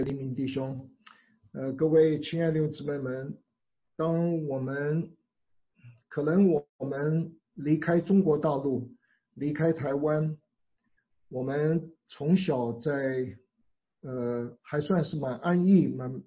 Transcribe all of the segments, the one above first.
黎明弟兄，各位亲爱的弟兄姊妹们，当我们可能我们离开中国大陆，离开台湾，我们从小在还算是蛮安逸、蛮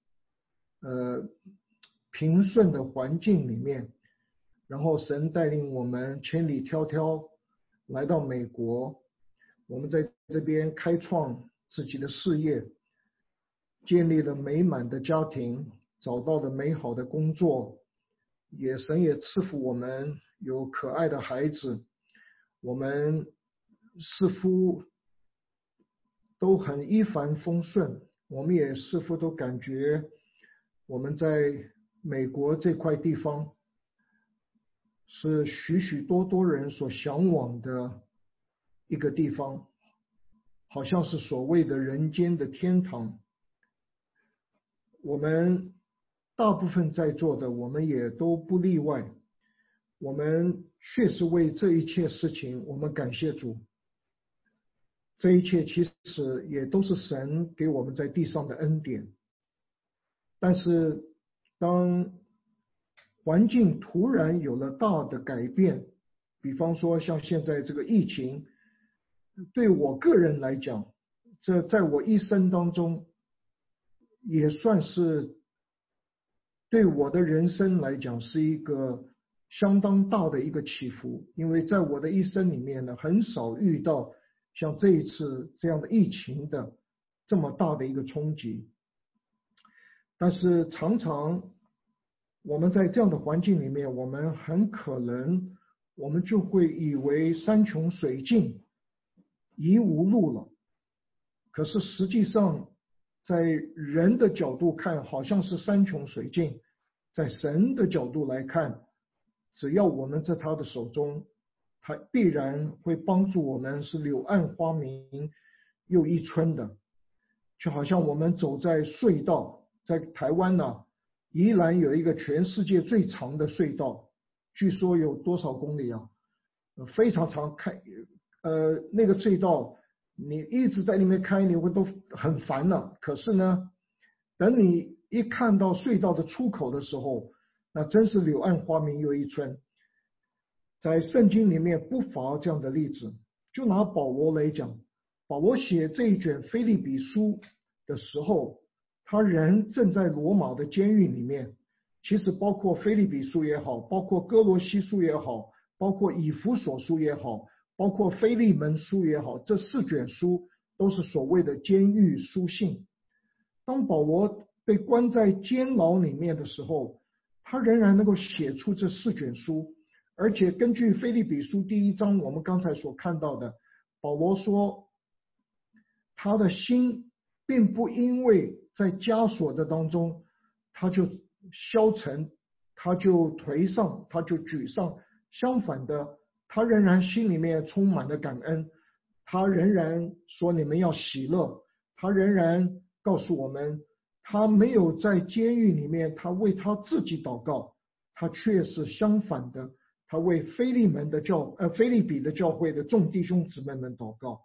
平顺的环境里面，然后神带领我们千里迢迢来到美国，我们在这边开创自己的事业，建立了美满的家庭，找到了美好的工作，神也赐福我们有可爱的孩子，我们似乎都很一帆风顺，我们也似乎都感觉我们在美国这块地方是许许多多人所向往的一个地方，好像是所谓的人间的天堂。我们大部分在座的，我们也都不例外，我们确实为这一切事情我们感谢主，这一切其实也都是神给我们在地上的恩典。但是当环境突然有了大的改变，比方说像现在这个疫情，对我个人来讲，这在我一生当中也算是对我的人生来讲是一个相当大的一个起伏，因为在我的一生里面呢，很少遇到像这一次这样的疫情的这么大的一个冲击。但是常常我们在这样的环境里面，我们很可能我们就会以为山穷水尽，疑无路了。可是实际上在人的角度看，好像是山穷水尽，在神的角度来看，只要我们在他的手中，他必然会帮助我们是柳暗花明又一村的。就好像我们走在隧道，在台湾呢，宜兰有一个全世界最长的隧道，据说有多少公里啊？非常长，那个隧道你一直在里面开，你会都很烦了。可是呢，等你一看到隧道的出口的时候，那真是柳暗花明又一村。在圣经里面不乏这样的例子，就拿保罗来讲，保罗写这一卷腓立比书的时候，他人正在罗马的监狱里面。其实包括腓立比书也好，包括哥罗西书也好，包括以弗所书也好，包括腓利门书也好，这4卷书都是所谓的监狱书信。当保罗被关在监牢里面的时候，他仍然能够写出这4卷书，而且根据腓立比书第1章我们刚才所看到的，保罗说他的心并不因为在枷锁的当中他就消沉，他就颓丧，他就沮丧，相反的，他仍然心里面充满了感恩，他仍然说你们要喜乐，他仍然告诉我们，他没有在监狱里面他为他自己祷告，他却是相反的，他为腓利比的教会的众弟兄姊妹们祷告。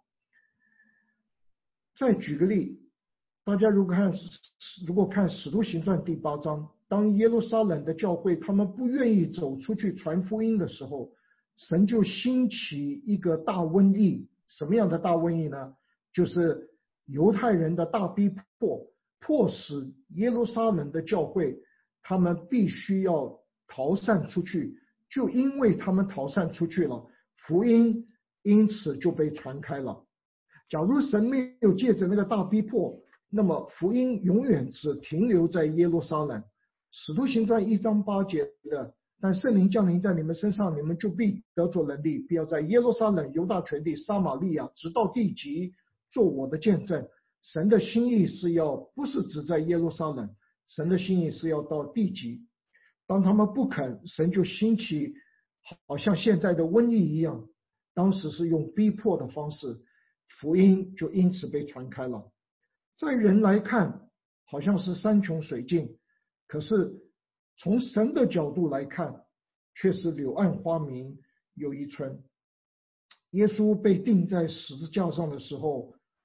再举个例，大家如果看使徒行传第8章，当耶路撒冷的教会他们不愿意走出去传福音的时候，神就兴起一个大瘟疫。什么样的大瘟疫呢？就是犹太人的大逼迫，迫使耶路撒冷的教会他们必须要逃散出去，就因为他们逃散出去了，福音因此就被传开了。假如神没有借着那个大逼迫，那么福音永远只停留在耶路撒冷。使徒行传1章8节的，但圣灵降临在你们身上，你们就必得着能力，必要在耶路撒冷、犹大全地、撒玛利亚，直到地极，做我的见证。神的心意是要不是只在耶路撒冷，神的心意是要到地极。当他们不肯，神就兴起好像现在的瘟疫一样，当时是用逼迫的方式，福音就因此被传开了。在人来看好像是山穷水尽，可是从神的角度来看，却是柳暗花明又一村。耶稣被钉在十字架上的时候，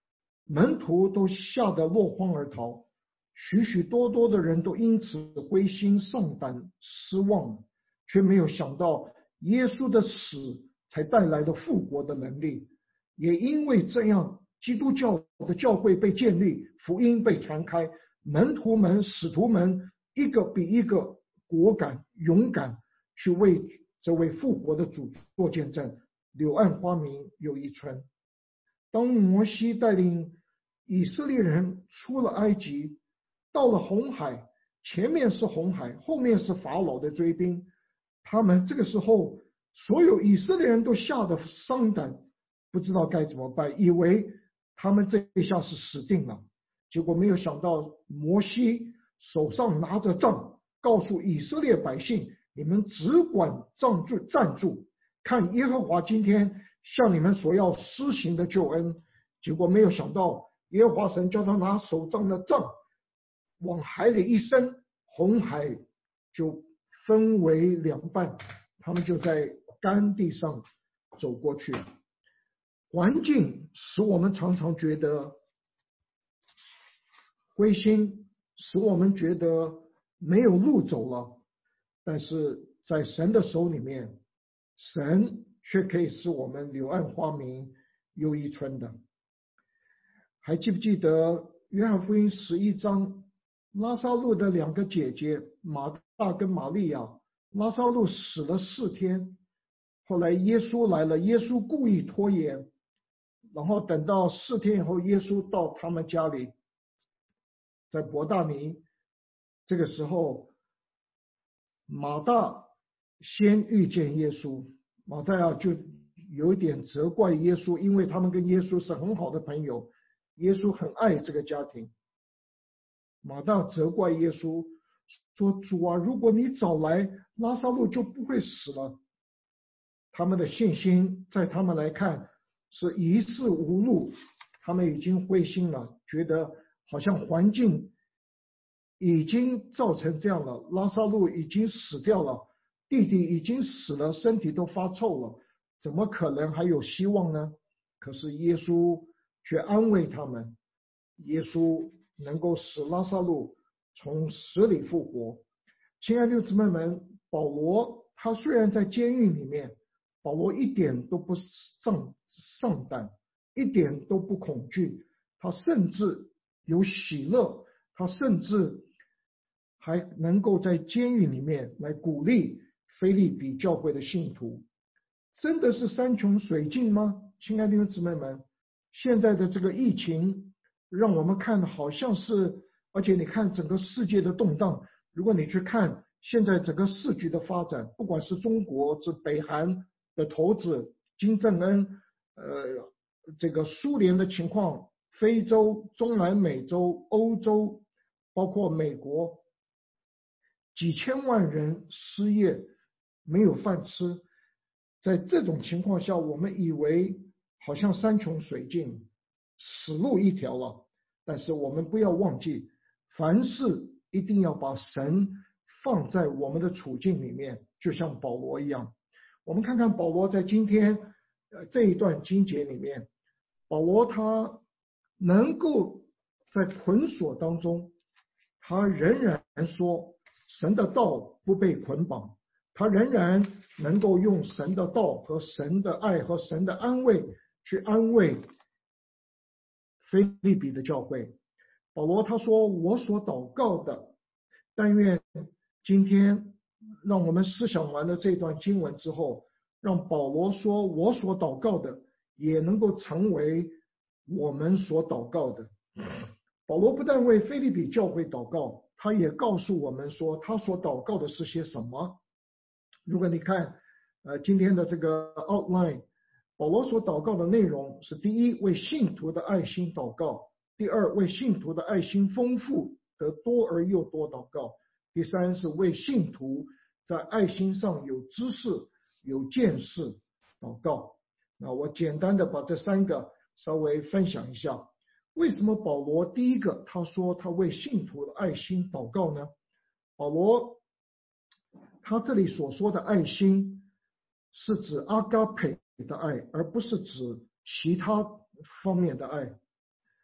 门徒都吓得落荒而逃，许许多多的人都因此灰心丧胆失望，却没有想到耶稣的死才带来了复活的能力。也因为这样，基督教的教会被建立，福音被传开，门徒们、使徒们一个比一个果敢勇敢，去为这位复活的主做见证。柳暗花明又一村。当摩西带领以色列人出了埃及，到了红海，前面是红海，后面是法老的追兵，他们这个时候，所有以色列人都吓得丧胆，不知道该怎么办，以为他们这一下是死定了。结果没有想到，摩西手上拿着杖，告诉以色列百姓：你们只管站住，看耶和华今天向你们所要施行的救恩。结果没有想到，耶和华神叫他拿手上的杖往海里一伸，红海就分为两半，他们就在干地上走过去。环境使我们常常觉得灰心，使我们觉得没有路走了，但是在神的手里面，神却可以使我们柳暗花明又一村的。还记不记得约翰福音11章，拉撒路的两个姐姐马大跟玛利亚，拉撒路死了4天，后来耶稣来了，耶稣故意拖延，然后等到4天以后，耶稣到他们家里，在伯大尼。这个时候马大先遇见耶稣，马大就有一点责怪耶稣，因为他们跟耶稣是很好的朋友，耶稣很爱这个家庭。马大责怪耶稣说：主啊，如果你早来，拉撒路就不会死了。他们的信心在他们来看是一事无路，他们已经灰心了，觉得好像环境已经造成这样了，拉撒路已经死掉了，弟弟已经死了，身体都发臭了，怎么可能还有希望呢？可是耶稣却安慰他们，耶稣能够使拉撒路从死里复活。亲爱的姊妹们，保罗他虽然在监狱里面，保罗一点都不丧胆，一点都不恐惧，他甚至有喜乐，他甚至还能够在监狱里面来鼓励腓立比教会的信徒。真的是山穷水尽吗？亲爱的姊妹们，现在的这个疫情让我们看好像是，而且你看整个世界的动荡，如果你去看现在整个世局的发展，不管是中国是北韩的头子金正恩，这个苏联的情况，非洲、中南美洲、欧洲，包括美国，几千万人失业，没有饭吃。在这种情况下，我们以为好像山穷水尽，死路一条了。但是我们不要忘记，凡事一定要把神放在我们的处境里面，就像保罗一样。我们看看保罗在今天这一段经节里面，保罗他能够在捆锁当中，他仍然说神的道不被捆绑，他仍然能够用神的道和神的爱和神的安慰去安慰腓立比的教会。保罗他说：我所祷告的，但愿今天让我们思想完了这段经文之后，让保罗说我所祷告的也能够成为我们所祷告的。保罗不但为腓立比教会祷告，他也告诉我们说他所祷告的是些什么。如果你看今天的这个 outline， 保罗所祷告的内容是：第一，为信徒的爱心祷告；第二，为信徒的爱心丰富得多而又多祷告；第三，是为信徒在爱心上有知识有见识祷告。那我简单的把这3个稍微分享一下。为什么保罗第一个他说他为信徒的爱心祷告呢？保罗他这里所说的爱心是指阿嘎培的爱，而不是指其他方面的爱。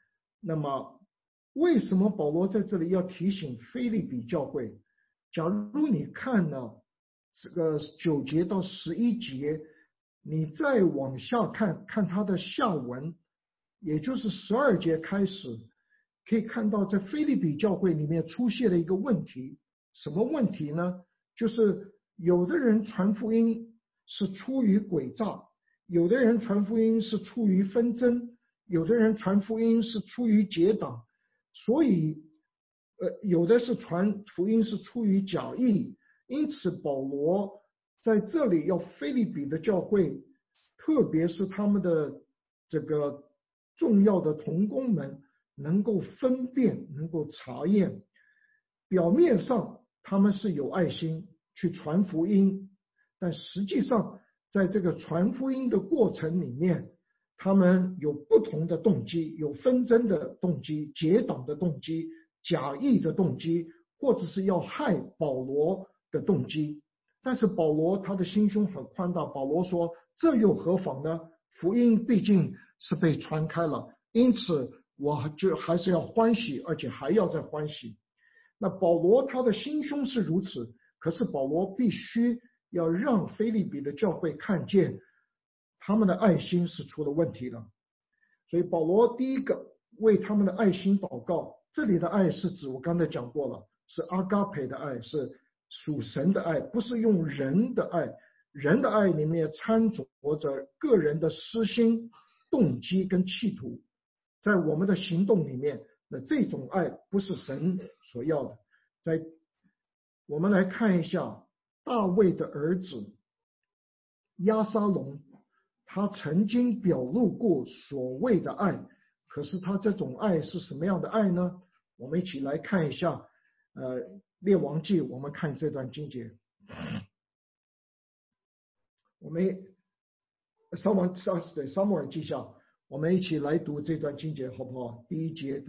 那么为什么保罗在这里要提醒腓立比教会？假如你看呢这个9节到11节，你再往下看看他的下文，也就是12节开始，可以看到在腓立比教会里面出现了一个问题。什么问题呢？就是有的人传福音是出于诡诈，有的人传福音是出于纷争，有的人传福音是出于结党，所以有的是传福音是出于假意。因此保罗在这里要腓立比的教会，特别是他们的这个重要的同工们，能够分辨，能够查验。表面上他们是有爱心去传福音，但实际上在这个传福音的过程里面，他们有不同的动机，有纷争的动机，结党的动机，假意的动机，或者是要害保罗的动机。但是保罗他的心胸很宽大，保罗说这又何妨呢？福音毕竟是被传开了，因此我就还是要欢喜，而且还要再欢喜。那保罗他的心胸是如此，可是保罗必须要让腓立比的教会看见他们的爱心是出了问题的。所以保罗第一个为他们的爱心祷告，这里的爱是指我刚才讲过了，是阿嘎培的爱，是属神的爱，不是用人的爱。人的爱里面掺着个人的私心、动机跟企图，在我们的行动里面，那这种爱不是神所要的。我们来看一下大卫的儿子押沙龙，他曾经表露过所谓的爱，可是他这种爱是什么样的爱呢？我们一起来看一下列王记，我们看这段经节。我们撒母耳记下，我们一起来读这段经节好不好？第一节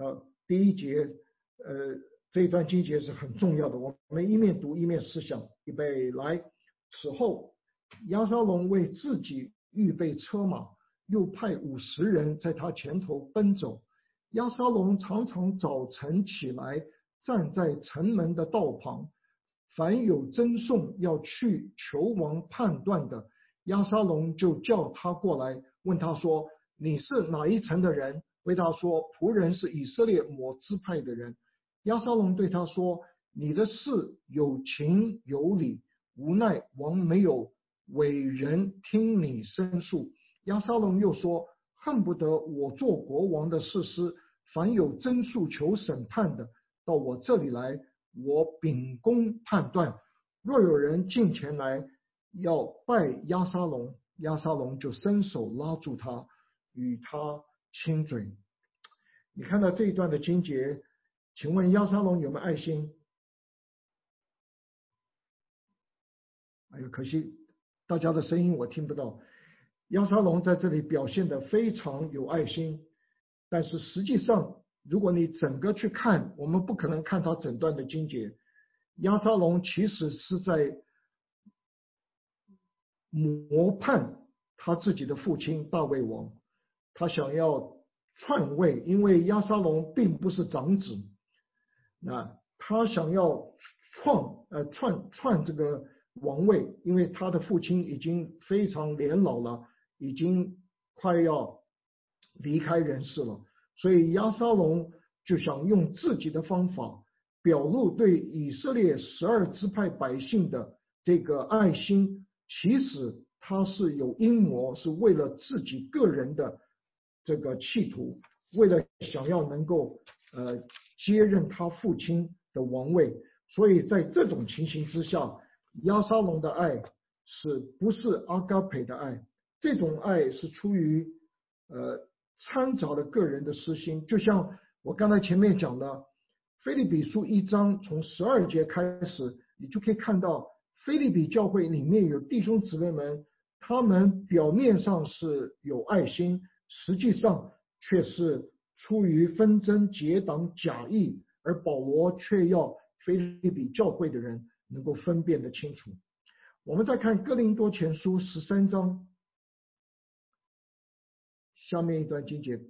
这一段经节是很重要的，我们一面读一面思想。预备来。此后押沙龙为自己预备车马，又派50人在他前头奔走。押沙龙常常早晨起来，站在城门的道旁，凡有争讼要去求王判断的，押沙龙就叫他过来，问他说：你是哪一城的人？回答说：仆人是以色列某支派的人。押沙龙对他说：你的事有情有理，无奈王没有委人听你申诉。押沙龙又说：恨不得我做国王的士师，凡有争诉求审判的，到我这里来，我秉公判断。若有人进前来要拜押沙龙，押沙龙就伸手拉住他，与他亲嘴。你看到这一段的经节，请问押沙龙有没有爱心？哎呀，可惜大家的声音我听不到。押沙龙在这里表现得非常有爱心，但是实际上如果你整个去看，我们不可能看他整段的经节。押沙龙其实是在谋叛他自己的父亲大卫王，他想要篡位，因为押沙龙并不是长子，那他想要篡这个王位，因为他的父亲已经非常年老了，已经快要离开人世了，所以押沙龙就想用自己的方法表露对以色列12支派百姓的这个爱心，其实他是有阴谋，是为了自己个人的这个企图，为了想要能够接任他父亲的王位。所以在这种情形之下，押沙龙的爱是不是阿嘎培的爱？这种爱是出于掺杂了个人的私心，就像我刚才前面讲的腓立比书1章从12节开始，你就可以看到腓立比教会里面有弟兄姊妹们，他们表面上是有爱心，实际上却是出于纷争结党假意，而保罗却要腓立比教会的人能够分辨得清楚。我们再看哥林多前书13章下面一段经节，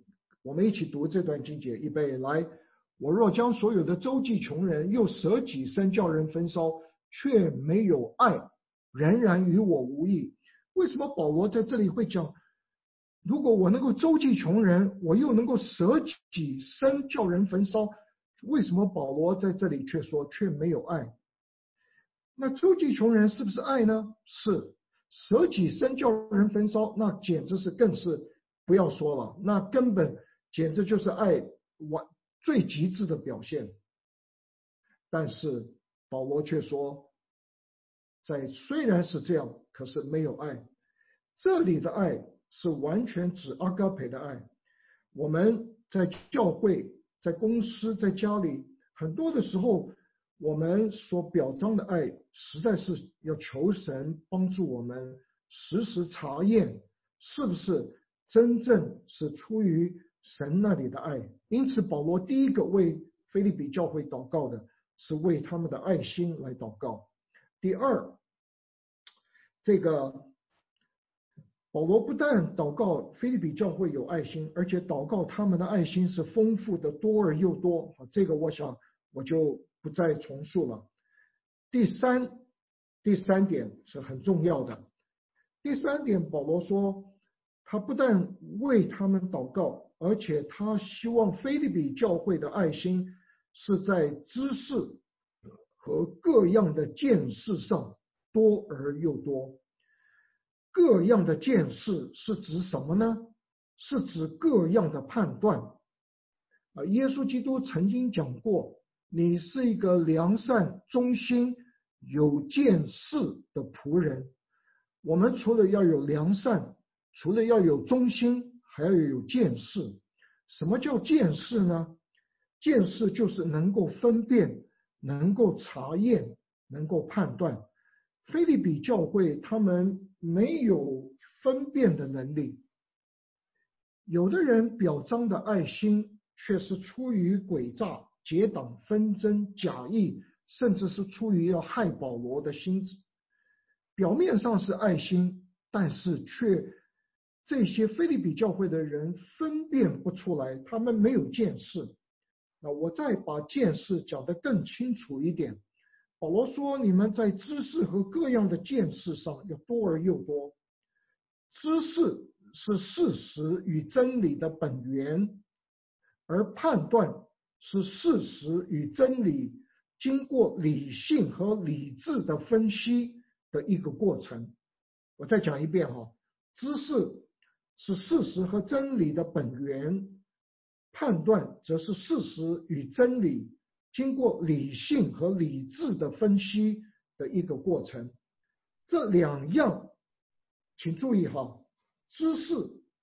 我们一起读这段经节，预备来。我若将所有的周济穷人，又舍己身叫人焚烧，却没有爱，仍然与我无益。为什么保罗在这里会讲，如果我能够周济穷人，我又能够舍己身叫人焚烧？为什么保罗在这里却说却没有爱？那周济穷人是不是爱呢？是。舍己身叫人焚烧，那简直是更是不要说了，那根本简直就是爱最极致的表现。但是保罗却说，虽然是这样，可是没有爱。这里的爱是完全指阿嘎培的爱。我们在教会、在公司、在家里，很多的时候，我们所表彰的爱，实在是要求神帮助我们时时查验，是不是真正是出于神那里的爱。因此保罗第一个为腓立比教会祷告的是为他们的爱心来祷告。第二，这个保罗不但祷告腓立比教会有爱心，而且祷告他们的爱心是丰富的，多而又多。这个我想我就不再重述了。第三点是很重要的。第三点，保罗说他不但为他们祷告，而且他希望腓立比教会的爱心是在知识和各样的见识上多而又多。各样的见识是指什么呢？是指各样的判断。耶稣基督曾经讲过，你是一个良善、忠心、有见识的仆人。我们除了要有良善，除了要有忠心，还要有见识。什么叫见识呢？见识就是能够分辨，能够查验，能够判断。腓立比教会他们没有分辨的能力，有的人表彰的爱心却是出于诡诈、结党纷争、假意，甚至是出于要害保罗的心志。表面上是爱心，但是这些腓立比教会的人分辨不出来，他们没有见识。那我再把见识讲得更清楚一点。保罗说，你们在知识和各样的见识上要多而又多。知识是事实与真理的本源，而判断是事实与真理经过理性和理智的分析的一个过程。我再讲一遍知识是事实和真理的本源，判断则是事实与真理经过理性和理智的分析的一个过程。这两样，请注意知识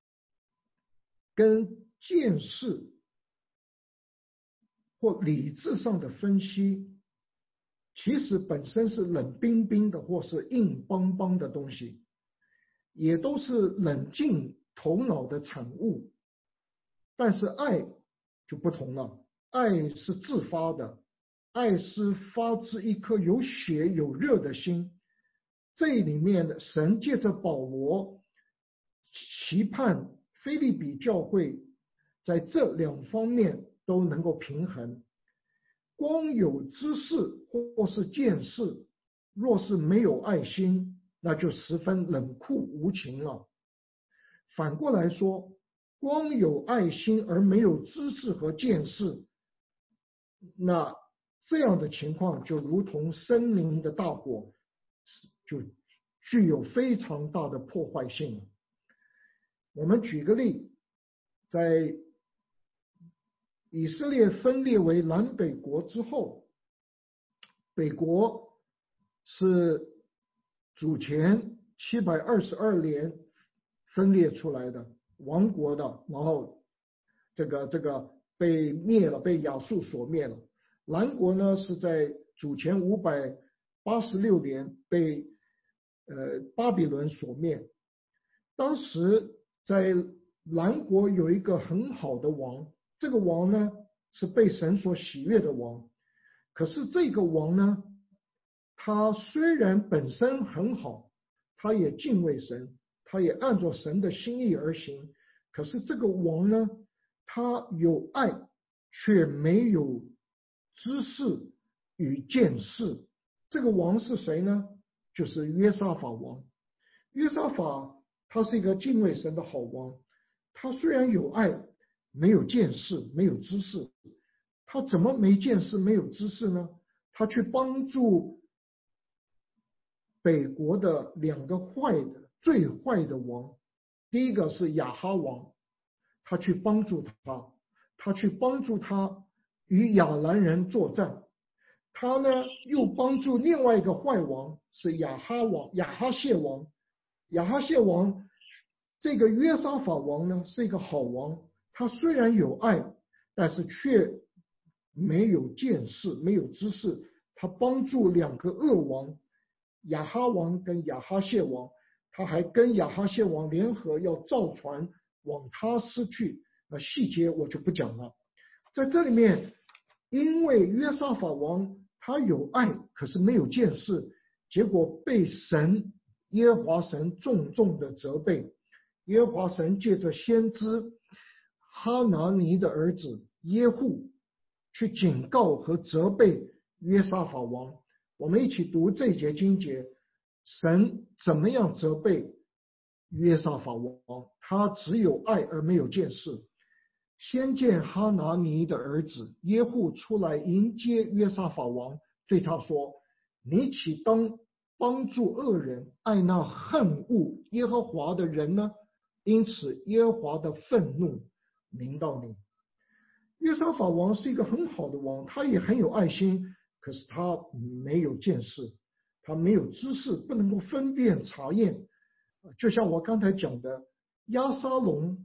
跟见识或理智上的分析，其实本身是冷冰冰的或是硬邦邦的东西，也都是冷静头脑的产物。但是爱就不同了，爱是自发的，爱是发自一颗有血有热的心。这里面的神借着保罗期盼腓立比教会在这两方面都能够平衡。光有知识或是见识，若是没有爱心，那就十分冷酷无情了。反过来说，光有爱心而没有知识和见识，那这样的情况就如同森林的大火，就具有非常大的破坏性了。我们举个例，在以色列分裂为南北国之后，北国是主前722年分裂出来的亡国的，然后这个被灭了，被亚述所灭了。南国呢是在主前586年被巴比伦所灭。当时在南国有一个很好的王，这个王呢是被神所喜悦的王。可是这个王呢，他虽然本身很好，他也敬畏神，他也按照神的心意而行。可是这个王呢， 他有爱，却没有知识与见识。这个王是谁呢？就是约沙法王。约沙法他是一个敬畏神的好王，他虽然有爱，没有见识，没有知识。他怎么没见识没有知识呢？他去帮助北国的两个最坏的王。第一个是亚哈王，他去帮助他与亚兰人作战。他呢又帮助另外一个坏王是亚哈谢王。亚哈谢王这个约沙法王呢是一个好王，他虽然有爱，但是却没有见识，没有知识。他帮助两个恶王，亚哈王跟亚哈谢王，他还跟亚哈谢王联合要造船往他失去。细节我就不讲了。在这里面，因为约沙法王他有爱，可是没有见识，结果被耶和华神重重的责备。耶和华神借着先知哈拿尼的儿子耶户去警告和责备约沙法王。我们一起读这一节经节，神怎么样责备约沙法王？他只有爱而没有见识。先见哈拿尼的儿子耶户出来迎接约沙法王，对他说：你岂当帮助恶人，爱那恨恶耶和华的人呢？因此耶和华的愤怒临到你。约沙法王是一个很好的王，他也很有爱心，可是他没有见识，他没有知识，不能够分辨查验。就像我刚才讲的，押沙龙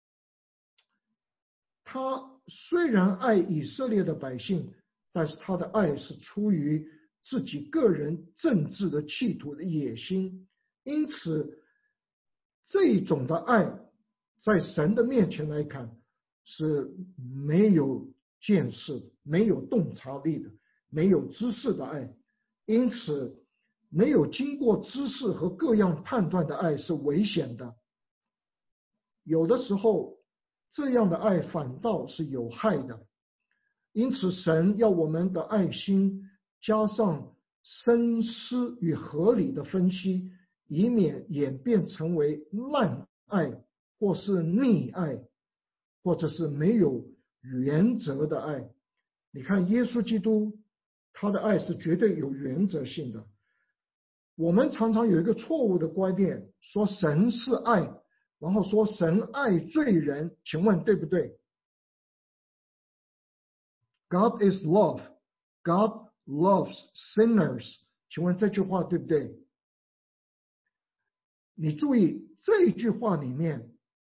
他虽然爱以色列的百姓，但是他的爱是出于自己个人政治的企图的野心，因此这种的爱在神的面前来看是没有见识、没有洞察力的，没有知识的爱。因此没有经过知识和各样判断的爱是危险的。有的时候这样的爱反倒是有害的。因此神要我们的爱心加上深思与合理的分析，以免演变成为滥爱，或是溺爱，或者是没有原则的爱。你看耶稣基督，他的爱是绝对有原则性的。我们常常有一个错误的观念，说神是爱，然后说神爱罪人，请问对不对？ God is love, God loves sinners， 请问这句话对不对？你注意这一句话里面，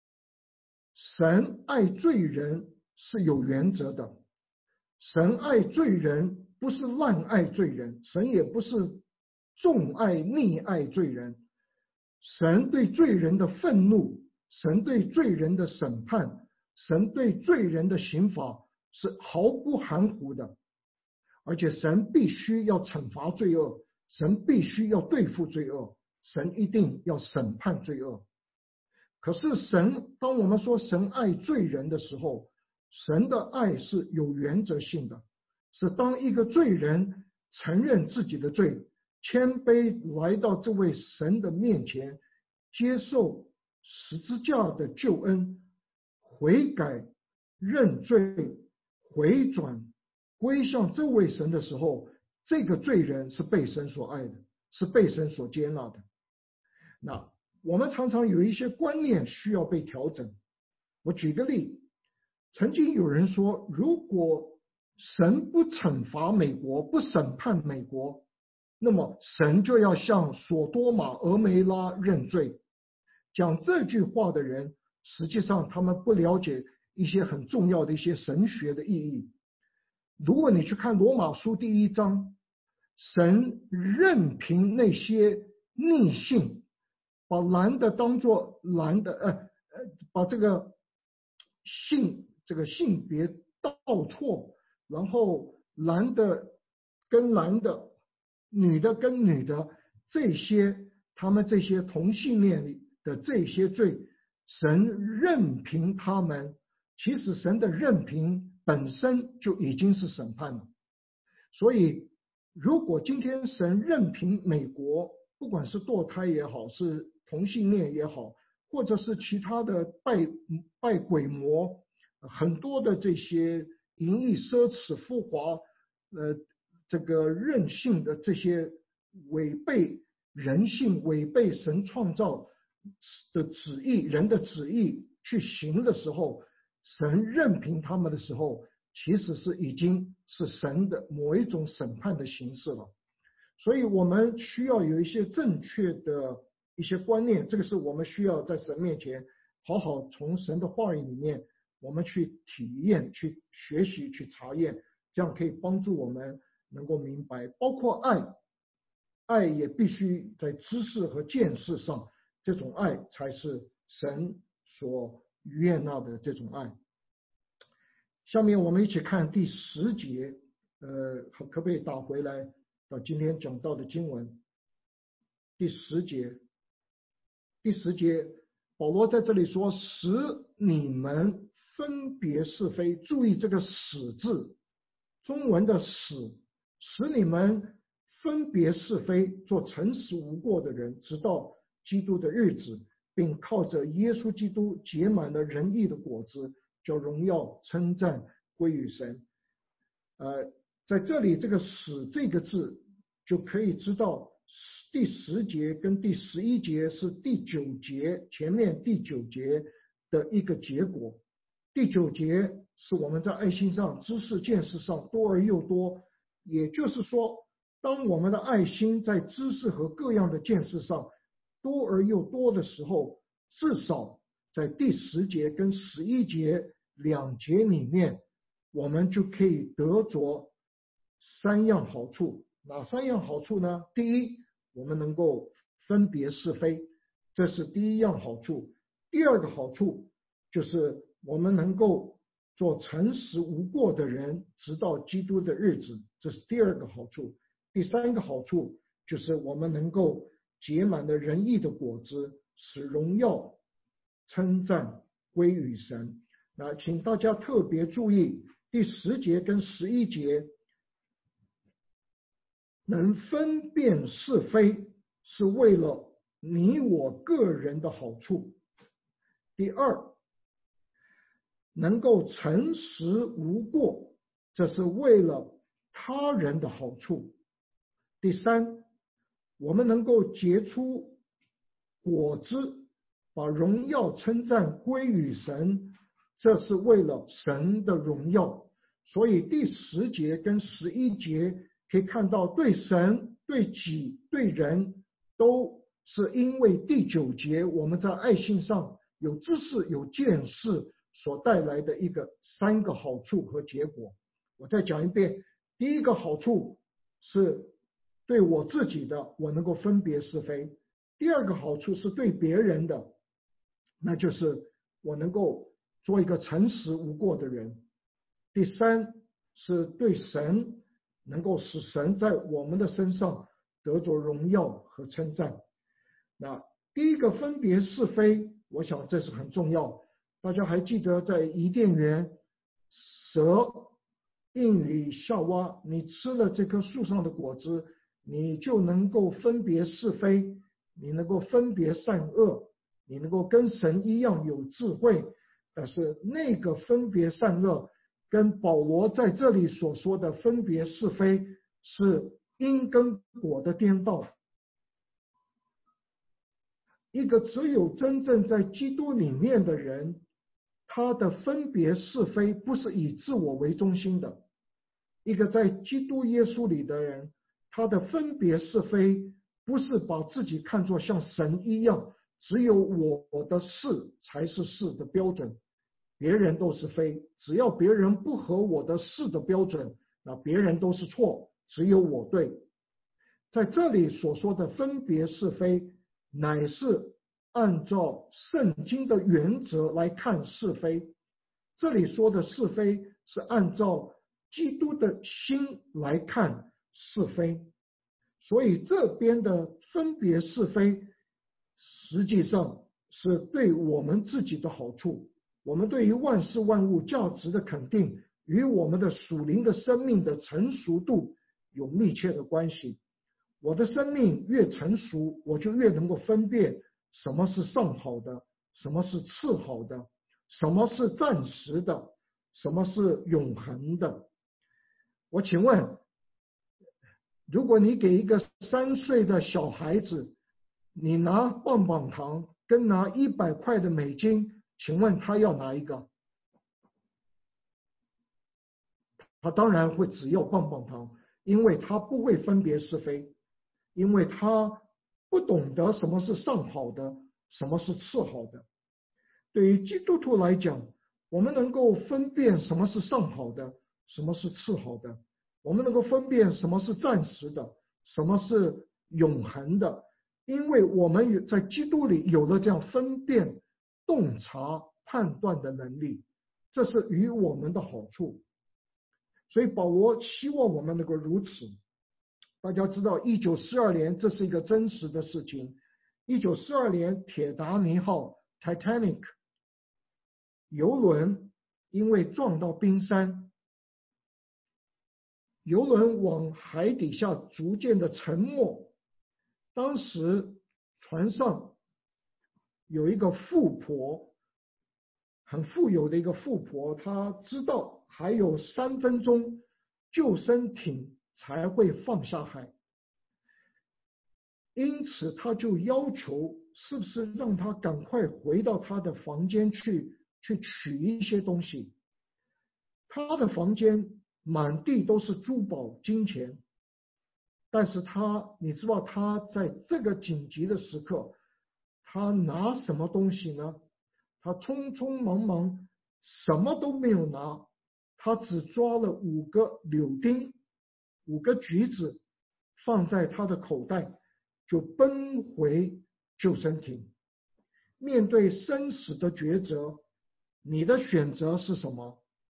神爱罪人是有原则的。神爱罪人不是滥爱罪人，神也不是重爱溺爱罪人。神对罪人的愤怒，神对罪人的审判，神对罪人的刑罚是毫不含糊的。而且神必须要惩罚罪恶，神必须要对付罪恶，神一定要审判罪恶。可是当我们说神爱罪人的时候，神的爱是有原则性的，是当一个罪人承认自己的罪，谦卑来到这位神的面前，接受十字架的救恩，悔改、认罪、回转、归向这位神的时候，这个罪人是被神所爱的，是被神所接纳的。那我们常常有一些观念需要被调整。我举个例，曾经有人说，如果神不惩罚美国，不审判美国，那么神就要向索多玛、俄梅拉认罪。讲这句话的人，实际上他们不了解一些很重要的一些神学的意义。如果你去看罗马书第1章，神任凭那些逆性把男的当作男的，把这个性别倒错，然后男的跟男的，女的跟女的，他们这些同性恋的这些罪，神任凭他们其实神的任凭本身就已经是审判了。所以如果今天神任凭美国，不管是堕胎也好，是同性恋也好，或者是其他的拜鬼魔，很多的这些淫逸奢侈浮华，这个任性的这些违背人性、违背神创造的旨意、人的旨意去行的时候，神任凭他们的时候，其实是已经是神的某一种审判的形式了。所以我们需要有一些正确的一些观念，这个是我们需要在神面前好好从神的话语里面我们去体验、去学习、去查验，这样可以帮助我们能够明白，包括爱也必须在知识和见识上，这种爱才是神所悦纳的这种爱。下面我们一起看第10节，可不可以打回来到今天讲到的经文？第10节，保罗在这里说，使你们分别是非。注意这个使字，中文的使你们分别是非，做诚实无过的人，直到基督的日子，并靠着耶稣基督结满了仁义的果子，叫荣耀称赞归于神。在这里这个使这个字就可以知道，第10节跟第11节是第9节前面第9节的一个结果。第9节是我们在爱心上、知识见识上多而又多，也就是说，当我们的爱心在知识和各样的见识上多而又多的时候，至少在第10节跟11节2节里面，我们就可以得着3样好处。哪3样好处呢？第一，我们能够分别是非，这是第一样好处。第二个好处就是我们能够做诚实无过的人，直到基督的日子，这是第二个好处。第3个好处就是我们能够结满了仁义的果子，使荣耀称赞归于神。那请大家特别注意第10节跟11节，能分辨是非是为了你我个人的好处。第二，能够诚实无过，这是为了他人的好处。第三，我们能够结出果子，把荣耀称赞归于神，这是为了神的荣耀。所以第10节跟11节可以看到，对神、对己、对人，都是因为第9节我们在爱心上有知识、有见识所带来的一个3个好处和结果。我再讲一遍，第一个好处是对我自己的，我能够分别是非；第二个好处是对别人的，那就是我能够做一个诚实无过的人；第三是对神，能够使神在我们的身上得着荣耀和称赞。那第一个分别是非，我想这是很重要。大家还记得在伊甸园，蛇应允夏娃，你吃了这棵树上的果子，你就能够分别是非，你能够分别善恶，你能够跟神一样有智慧。但是那个分别善恶跟保罗在这里所说的分别是非是因跟果的颠倒。一个只有真正在基督里面的人，他的分别是非不是以自我为中心的。一个在基督耶稣里的人，他的分别是非不是把自己看作像神一样，只有我的是才是是的标准，别人都是非。只要别人不合我的是的标准，那别人都是错，只有我对。在这里所说的分别是非，乃是按照圣经的原则来看是非。这里说的是非是按照基督的心来看是非，所以这边的分别是非实际上是对我们自己的好处。 我们对于万事万物价值的肯定与我们的属灵的生命的成熟度有密切的关系。我的生命越成熟，我就越能够分辨什么是上好的，什么是次好的，什么是暂时的，什么是永恒的。我请问，如果你给一个3岁的小孩子，你拿棒棒糖跟拿100块的美金，请问他要哪一个？他当然会只要棒棒糖，因为他不会分别是非，因为他不懂得什么是上好的，什么是次好的。对于基督徒来讲，我们能够分辨什么是上好的，什么是次好的，我们能够分辨什么是暂时的，什么是永恒的，因为我们在基督里有了这样分辨、洞察、判断的能力，这是与我们的好处。所以保罗希望我们能够如此。大家知道1942年这是一个真实的事情。1942年铁达尼号 Titanic 游轮因为撞到冰山，游轮往海底下逐渐的沉没。当时船上有一个富婆，很富有的一个富婆，她知道还有3分钟救生艇才会放下海，因此她就要求是不是让她赶快回到她的房间去取一些东西。她的房间满地都是珠宝金钱，但是你知道她在这个紧急的时刻，她拿什么东西呢？她匆匆忙忙什么都没有拿，她只抓了5个柳丁，5个橘子放在她的口袋，就奔回救生艇。面对生死的抉择，你的选择是什么？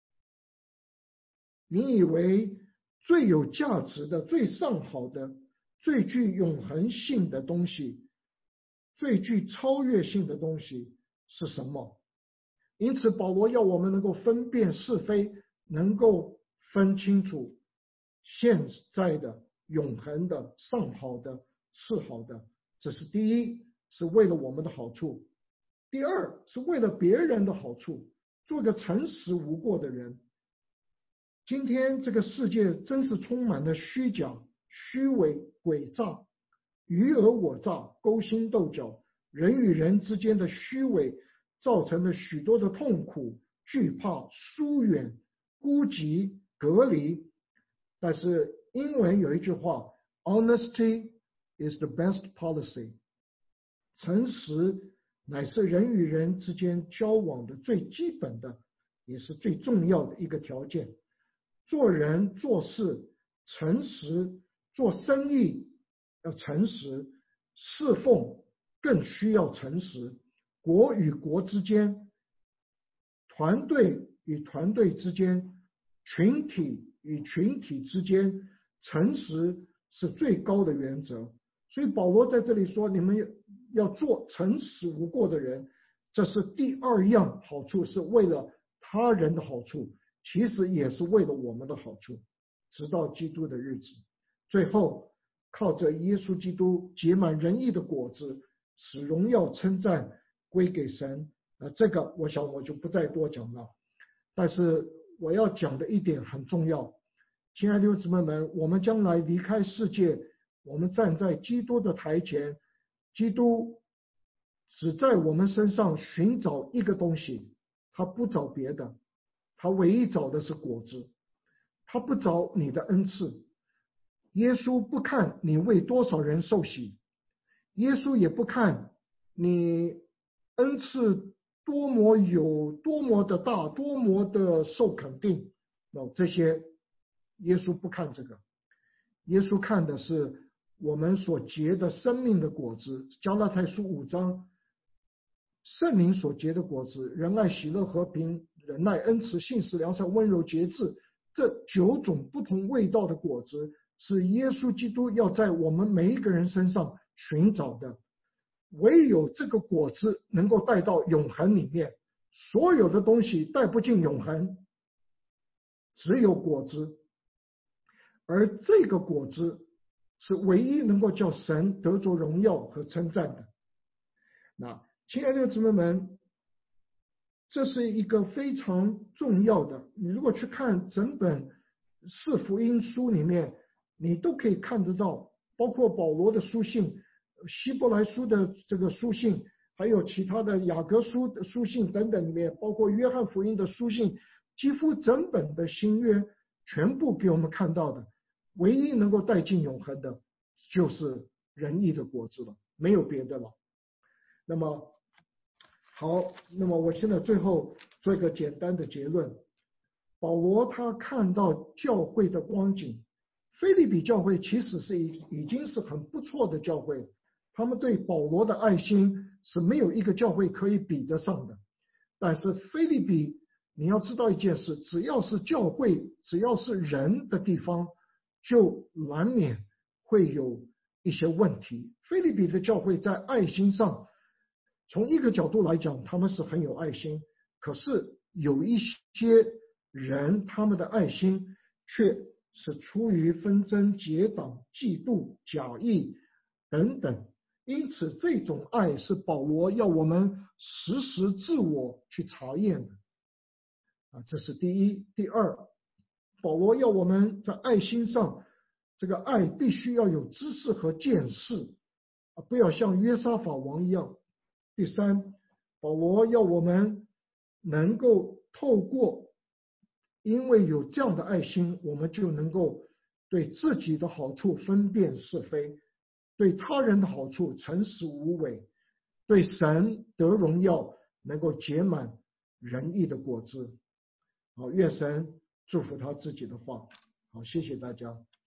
你以为最有价值的、最上好的、最具永恒性的东西，最具超越性的东西是什么？因此保罗要我们能够分辨是非，能够分清楚现在的、永恒的、上好的、次好的。这是第一，是为了我们的好处；第二，是为了别人的好处，做个诚实无过的人。今天这个世界真是充满了虚假、虚伪、诡诈、鱼讹我诈、勾心斗角，人与人之间的虚伪造成了许多的痛苦、惧怕、疏远、孤寂、隔离。但是英文有一句话 ，Honesty is the best policy， 诚实乃是人与人之间交往的最基本的，也是最重要的一个条件。做人做事诚实，做生意要诚实，侍奉更需要诚实。国与国之间，团队与团队之间，群体与群体之间，诚实是最高的原则。所以保罗在这里说，你们要做诚实无过的人，这是第2样好处，是为了他人的好处，其实也是为了我们的好处，直到基督的日子。最后靠着耶稣基督结满仁义的果子，使荣耀称赞归给神。这个我想我就不再多讲了。但是我要讲的一点很重要，亲爱的弟兄姊妹们，我们将来离开世界，我们站在基督的台前，基督只在我们身上寻找一个东西，他不找别的，他唯一找的是果子，他不找你的恩赐。耶稣不看你为多少人受洗，耶稣也不看你恩赐多么的大，多么的受肯定，这些耶稣不看这个。耶稣看的是我们所结的生命的果子。加拉太书5章，圣灵所结的果子，仁爱、喜乐、和平、忍耐、恩慈、信实、良善、温柔、节制，这9种不同味道的果子，是耶稣基督要在我们每一个人身上寻找的。唯有这个果子能够带到永恒里面， 所有的东西带不进永恒，只有果子，而这个果子是唯一能够叫神得着荣耀和称赞的。那亲爱的姊妹们，这是一个非常重要的。你如果去看整本四福音书里面，你都可以看得到，包括保罗的书信、希伯来书的这个书信，还有其他的雅各书的书信等等里面，包括约翰福音的书信，几乎整本的新约全部给我们看到的，唯一能够带进永恒的，就是仁义的果子了，没有别的了。那么好，那么我现在最后做一个简单的结论。保罗他看到教会的光景，腓立比教会其实是已经是很不错的教会了，他们对保罗的爱心是没有一个教会可以比得上的。但是腓立比，你要知道一件事，只要是教会，只要是人的地方，就难免会有一些问题。腓立比的教会在爱心上，从一个角度来讲，他们是很有爱心，可是有一些人，他们的爱心却是出于纷争、结党、嫉妒、假意等等。因此，这种爱是保罗要我们时时自我去查验的。这是第一。第二，保罗要我们在爱心上，这个爱必须要有知识和见识，不要像约沙法王一样。第三，保罗要我们能够透过，因为有这样的爱心，我们就能够对自己的好处分辨是非，对他人的好处诚实无伪，对神得荣耀，能够结满仁义的果子。好，愿神祝福他自己的话。好，谢谢大家。